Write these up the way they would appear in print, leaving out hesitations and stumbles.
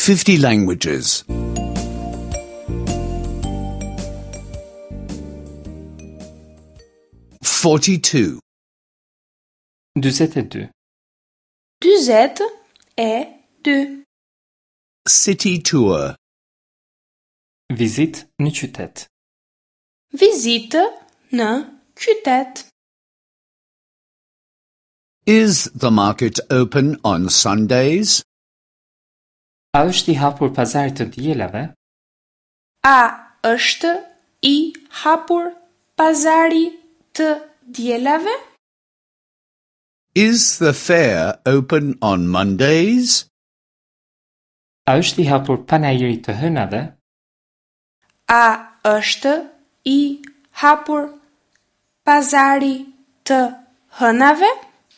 50 languages. 42. 42. 42. City tour. Vizitë në qytet. Vizitë në qytet. Is the market open on Sundays? A është i hapur pazari të dielave? A është i hapur pazari të dielave? Is the fair open on Mondays? A është i hapur panajiri të hënave? A është i hapur pazari të hënave?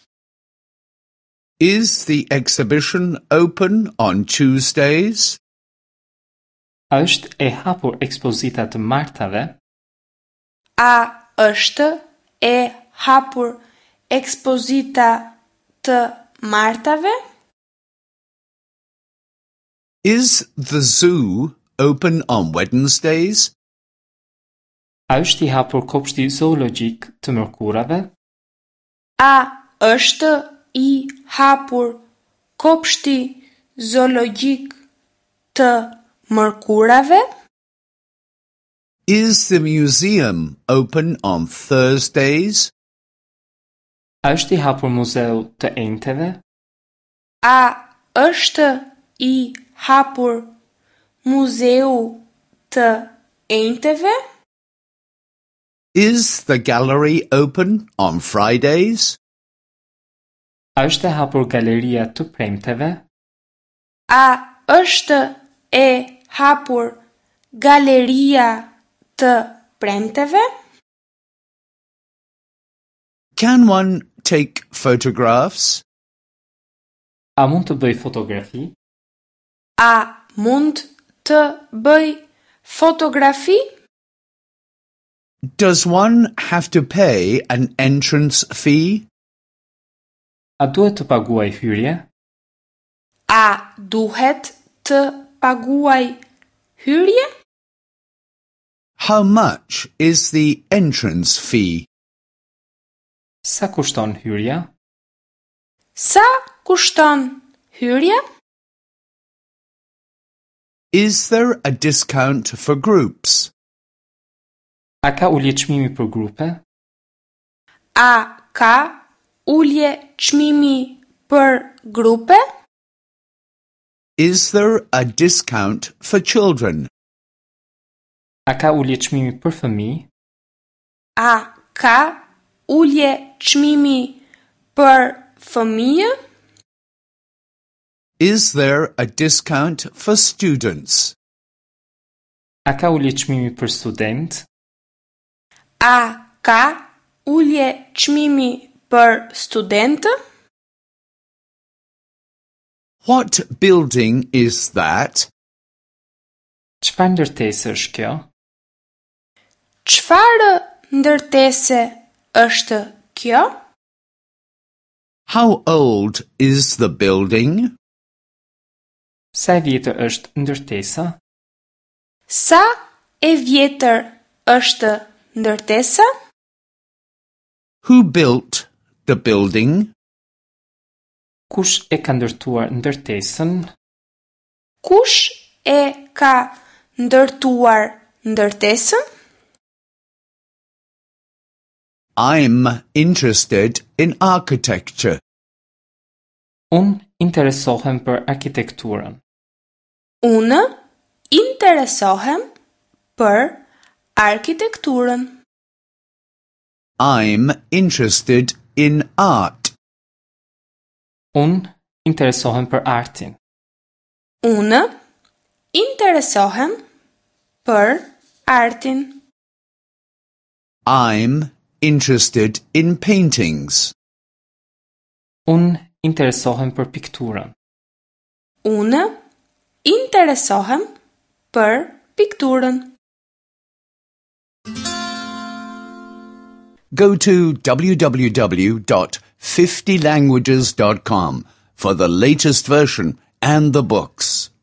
Is the exhibition open on Tuesdays? A është e hapur ekspozita të martave? A është e hapur ekspozita të martave? Is the zoo open on Wednesdays? A është i hapur kopshti zoologjik të mërkurave? A është i hapur kopshti zoologjik të mërkurave? Is the museum open on Thursdays? A është i hapur muzeu të enteve? A është i hapur muzeu të enteve? Is the gallery open on Fridays? A është e hapur galeria të premteve? A është e hapur galeria të premteve? Can one take photographs? A mund të bëj fotografi? A mund të bëj fotografi? Does one have to pay an entrance fee? A duhet të paguaj hyrje? A duhet të paguaj hyrje? How much is the entrance fee? Sa kushton hyrja? Sa kushton hyrja? Is there a discount for groups? A ka ulje çmimi për grupe? A ka ulje çmimi për grupe? Is there a discount for children? A ka ulje çmimi për fëmijë? A ka ulje çmimi për fëmijë? Is there a discount for students? A ka ulje çmimi për student? A ka ulje çmimi për studentë? What building is that? Çfarë ndërtese është kjo? Çfarë ndërtese është kjo? How old is the building? Sa e vjetër është ndërtesa? Sa e vjetër është ndërtesa? Who built the building? Kush e ka ndërtuar ndërtesën? Kush e ka ndërtuar ndërtesën? I'm interested in architecture. Unë interesohem për arkitekturën. Unë interesohem për arkitekturën. I'm interested in art. Unë interesohem për artin. Unë interesohem për artin. I'm interested in paintings. Unë interesohem për pikturën. Unë interesohem për pikturën. Go to www.50languages.com for the latest version and the books.